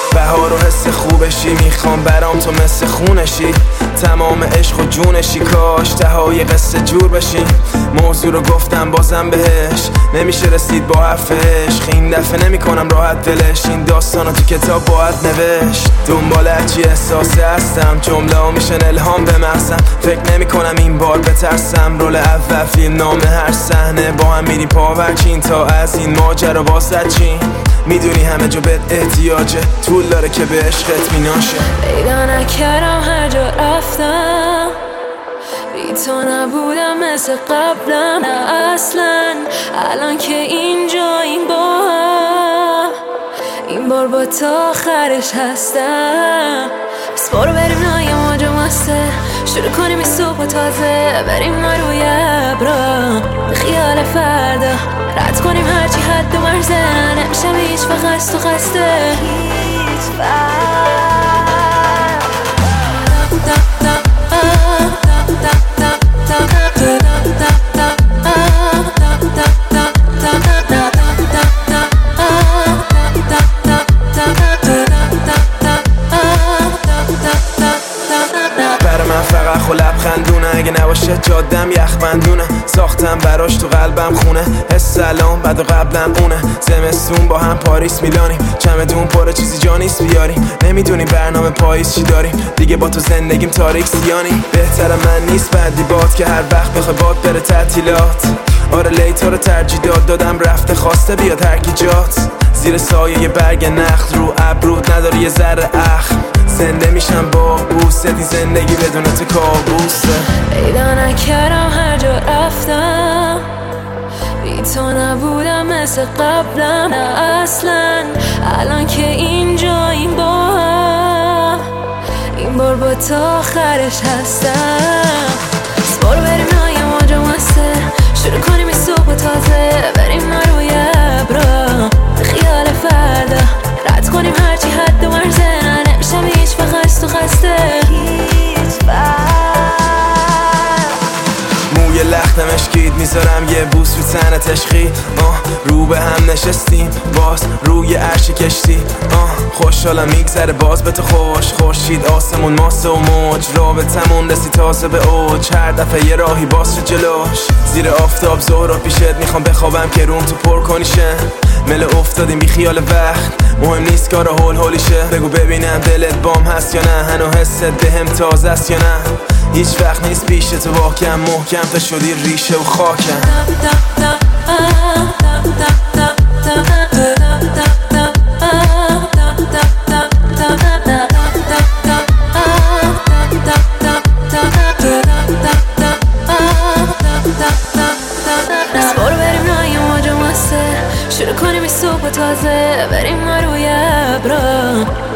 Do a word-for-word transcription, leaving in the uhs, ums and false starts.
بهار و حس خوبشی، میخوام برام تو مثل خونشی، تمام عشق و جونشی، کاش تهای قصه جور بشی. موضوع رو گفتم بازم بهش، نمیشه رسید با حرفش، این دفعه نمی کنم راحت دلش، این داستانو تو کتاب باید نوشت. دنبال هرچی احساسه هستم، جمله ها میشن الهام به مغزم، فکر نمی کنم این بار بترسم. رول اول فیلم نامه هر صحنه، با هم میریم پاورچین تا از این ماجرا واسه چین. میدونی همه جا بهت احتیاجه، طول داره که به عشقت میناشه. پیدا نکردم هر جا رفتم، بی تو نبودم مثل قبلم، نه اصلا. الان که اینجا این با هم، این بار با تا آخرش هستم. بس برو بریم نای موجه مسته، شروع کنیم این صبح تازه، بریم ما روی ابرا به خیال فردا، رد کنیم هرچی حد و مرزه، نمیشم هیچ وقت تو خسته هیچ وقت. فقط خو لبخندونه، اگه نباشه جادم یخ بندونه، ساختم براش تو قلبم خونه، حس الان بعد و قبلم اونه. زمستون با هم پاریس میلانیم، چمدون پر چیزی جا نیست بیاریم، نمیدونیم برنامه پاییز چی داریم، دیگه با تو زندگیم تاریک سیانی. بهتره من نیست بعدی باد که هر وقت بخوای باد بره تعطیلات. آره لیتا رو ترجیح داد دادم، رفته خواسته بیاد هر کی جات، زیر سایه یه برگ نخل رو ابرود نداری یه ذره اخم، زنده میشم با بوست این زندگی بدون تو کابوسه. پیدا نکردم هر جا رفتم، بی تو نبودم مثل قبلم، نه اصلا. الان که اینجا این با هم، این بار با تا آخرش هستم. بس برو بریم نای موجه مسته، شروع کنیم این صبح تازه، بریم ما روی ابرا به خیال فردا، رد کنیم هرچی حد و مرزه، نمیشم هیچ وقت تو خسته هیچ وقت. موی لختم اشکید میذارم یه بوس رو تن تشخی، آه رو به هم نشستیم باز روی عرش کشتی، آه خوشحالم میگذره باز به تو خوش، خورشید آسمون ماسه و موج، رابطمون رسی تازه به اوج، هر دفعه یه راهی باز شد جلوش، زیر آفتاب ظهر پیشت میخوام بخوابم که روم تو پر کنیشه، مل افتادیم بی خیال وقت، مهم نیست کار هول هولیشه، بگو ببینم دلت بام هست یا نه، هنو حست بهم تازه است یا نه، هیچ وقت نیست پیش تو واکم، محکم تا شدی ریشه و خاکم. بس برو بریم نای موجه مسته، شروع کنیم این صبح تازه، بریم ما روی ابرا